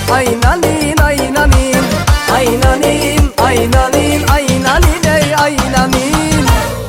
aynanin aynanin aynanin aynanin aynanin ey aynanin.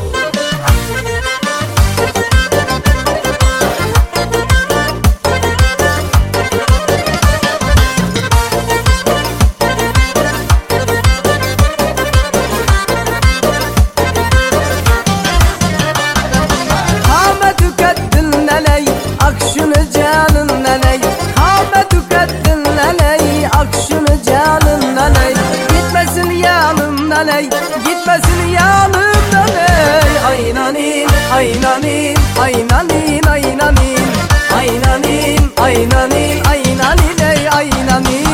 Akşını canın neney, kavme tükeddin neney, akşını canın neney, gitmesin yanım neney, gitmesin yanım neney. Aynanin, aynanin, aynanin, aynanin, aynanin, aynanin, aynanin ey aynanin.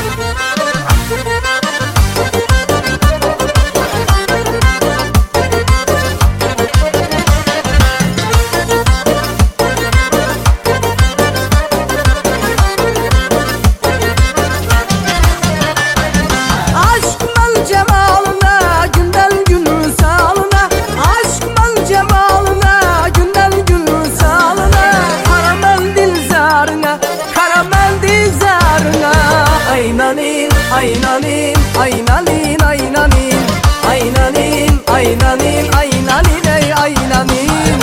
Aynanin, aynanin, aynanin, aynanin, aynanin, aynanin, aynanin ey aynanin.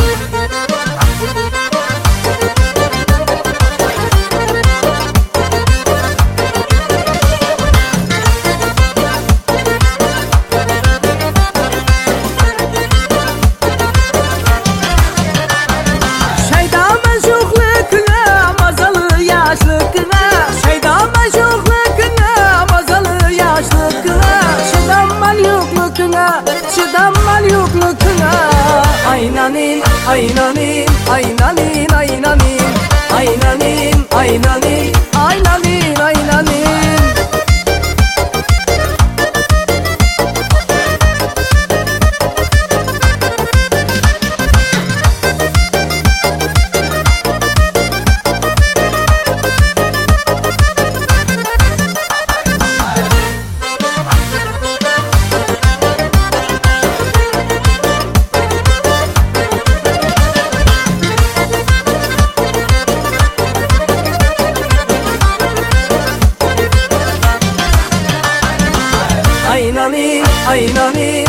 Şeyda meşuklıkına, mazalı yaşlıkına, şeyda meşukluğuna, çıdamal yoklukuna. Aynanin, aynanin, aynanin, aynanin, aynanin, aynanin, aynanin, aynanin. Aynanin, aynanin.